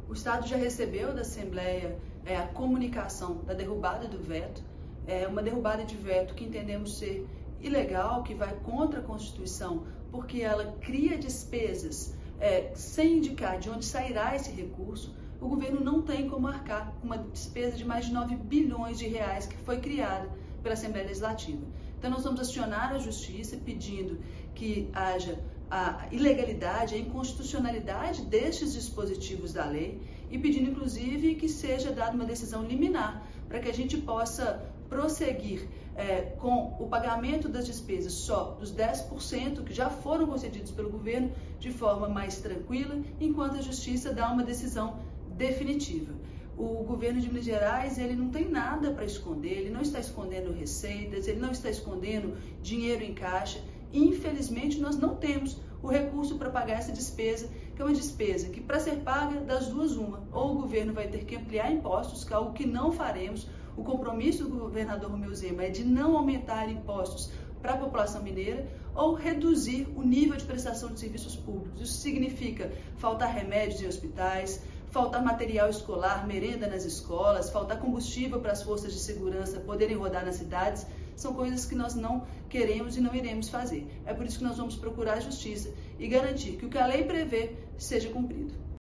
O Estado já recebeu da Assembleia a comunicação da derrubada do veto, uma derrubada de veto que entendemos ser ilegal, que vai contra a Constituição, porque ela cria despesas sem indicar de onde sairá esse recurso. O governo não tem como arcar com uma despesa de mais de 9 bilhões de reais que foi criada pela Assembleia Legislativa. Então nós vamos acionar a Justiça pedindo que haja a ilegalidade, a inconstitucionalidade destes dispositivos da lei e pedindo inclusive que seja dada uma decisão liminar para que a gente possa prosseguir com o pagamento das despesas só dos 10% que já foram concedidos pelo governo de forma mais tranquila, enquanto a Justiça dá uma decisão definitiva. O governo de Minas Gerais, ele não tem nada para esconder, ele não está escondendo receitas, ele não está escondendo dinheiro em caixa. Infelizmente, nós não temos o recurso para pagar essa despesa, que é uma despesa que, para ser paga, das duas uma. Ou o governo vai ter que ampliar impostos, que é algo que não faremos. O compromisso do governador Romeu Zema é de não aumentar impostos para a população mineira ou reduzir o nível de prestação de serviços públicos. Isso significa faltar remédios em hospitais, faltar material escolar, merenda nas escolas, faltar combustível para as forças de segurança poderem rodar nas cidades. São coisas que nós não queremos e não iremos fazer. É por isso que nós vamos procurar a Justiça e garantir que o que a lei prevê seja cumprido.